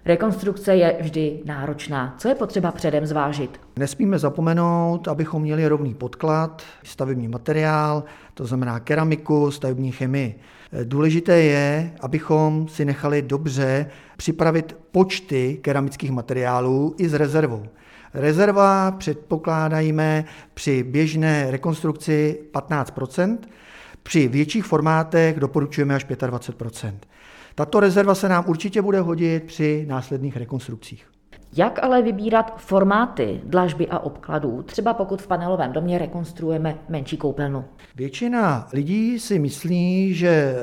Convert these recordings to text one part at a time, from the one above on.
Rekonstrukce je vždy náročná. Co je potřeba předem zvážit? Nesmíme zapomenout, abychom měli rovný podklad, stavební materiál, to znamená keramiku, stavební chemii. Důležité je, abychom si nechali dobře připravit počty keramických materiálů i s rezervou. Rezerva předpokládáme při běžné rekonstrukci 15%, při větších formátech doporučujeme až 25%. Tato rezerva se nám určitě bude hodit při následných rekonstrukcích. Jak ale vybírat formáty dlažby a obkladů, třeba pokud v panelovém domě rekonstruujeme menší koupelnu? Většina lidí si myslí, že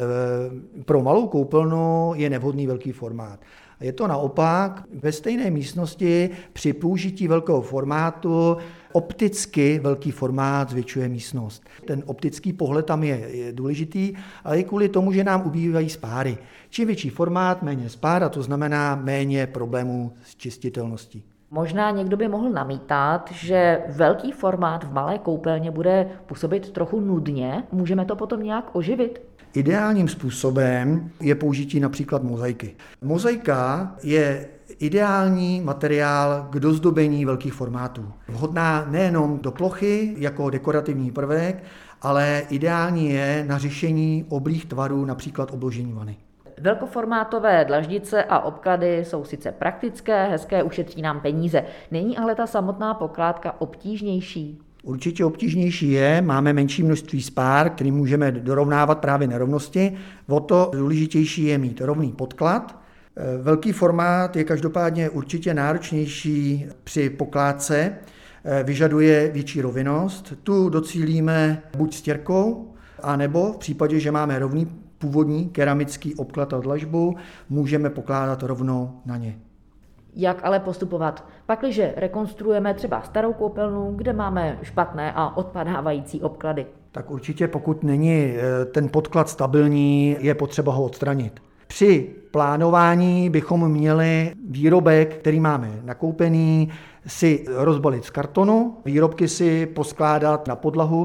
pro malou koupelnu je nevhodný velký formát. Je to naopak, ve stejné místnosti při použití velkého formátu opticky velký formát zvětšuje místnost. Ten optický pohled tam je důležitý, ale i kvůli tomu, že nám ubývají spáry. Čím větší formát, méně spár, a to znamená méně problémů s čistitelností. Možná někdo by mohl namítat, že velký formát v malé koupelně bude působit trochu nudně. Můžeme to potom nějak oživit? Ideálním způsobem je použití například mozaiky. Mozaika je ideální materiál k dozdobení velkých formátů. Vhodná nejenom do plochy jako dekorativní prvek, ale ideální je na řešení oblých tvarů, například obložení vany. Velkoformátové dlaždice a obklady jsou sice praktické, hezké, ušetří nám peníze. Není ale ta samotná pokládka obtížnější? Určitě obtížnější je, máme menší množství spár, který můžeme dorovnávat právě nerovnosti. O to důležitější je mít rovný podklad. Velký formát je každopádně určitě náročnější při pokládce, vyžaduje větší rovnost. Tu docílíme buď stěrkou, anebo v případě, že máme rovný původní keramický obklad a dlažbu, můžeme pokládat rovnou na ně. Jak ale postupovat? Pakliže rekonstruujeme třeba starou koupelnu, kde máme špatné a odpadávající obklady. Tak určitě, pokud není ten podklad stabilní, je potřeba ho odstranit. Při plánování bychom měli výrobek, který máme nakoupený, si rozbalit z kartonu, výrobky si poskládat na podlahu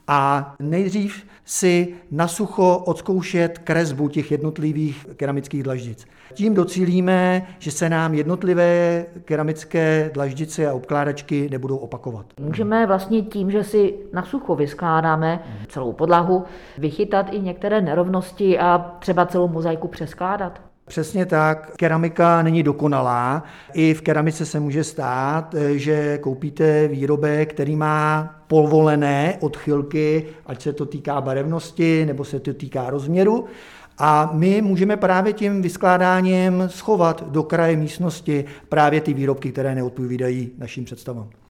a nejdřív si na sucho odzkoušet kresbu těch jednotlivých keramických dlaždic. Tím docílíme, že se nám jednotlivé keramické dlaždice a obkládačky nebudou opakovat. Můžeme vlastně tím, že si na sucho vyskládáme celou podlahu, vychytat i některé nerovnosti a třeba celou mozaiku přeskládat. Přesně tak, keramika není dokonalá. I v keramice se může stát, že koupíte výrobek, který má povolené odchylky, ať se to týká barevnosti nebo se to týká rozměru. A my můžeme právě tím vyskládáním schovat do kraje místnosti právě ty výrobky, které neodpovídají našim představám.